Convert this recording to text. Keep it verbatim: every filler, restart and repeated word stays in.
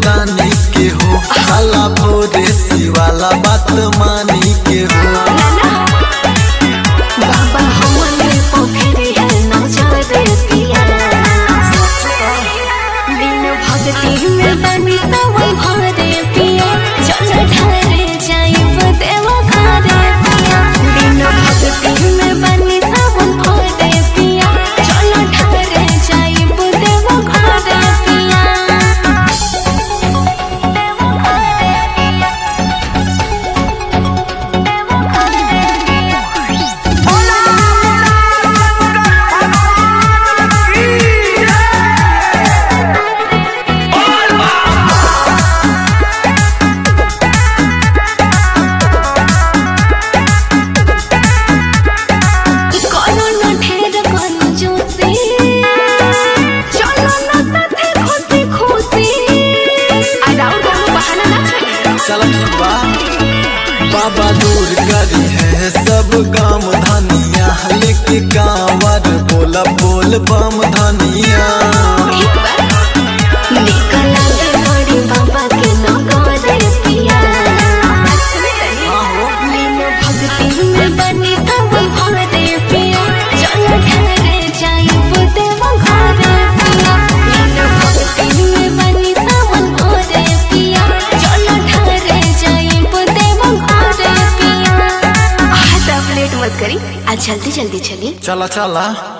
दानी के हो, साला भोरे शिवाला बात मानी के हो। बाबा हमने पोखरे है नजर दिया, बिन भक्ति में बनी सवल भरे पिया, चल ढारे जाइब देवा घरे पिया। बिन भक्ति में बनी सवल भरे पिया, चल ढारे जाइब देवा घरे पिया। चल बा बाबा दूर करी है सब काम धनिया, लेके कांवर बोला बोल बम धनिया। करी आज जल्दी जल्दी चलिए। चला चला।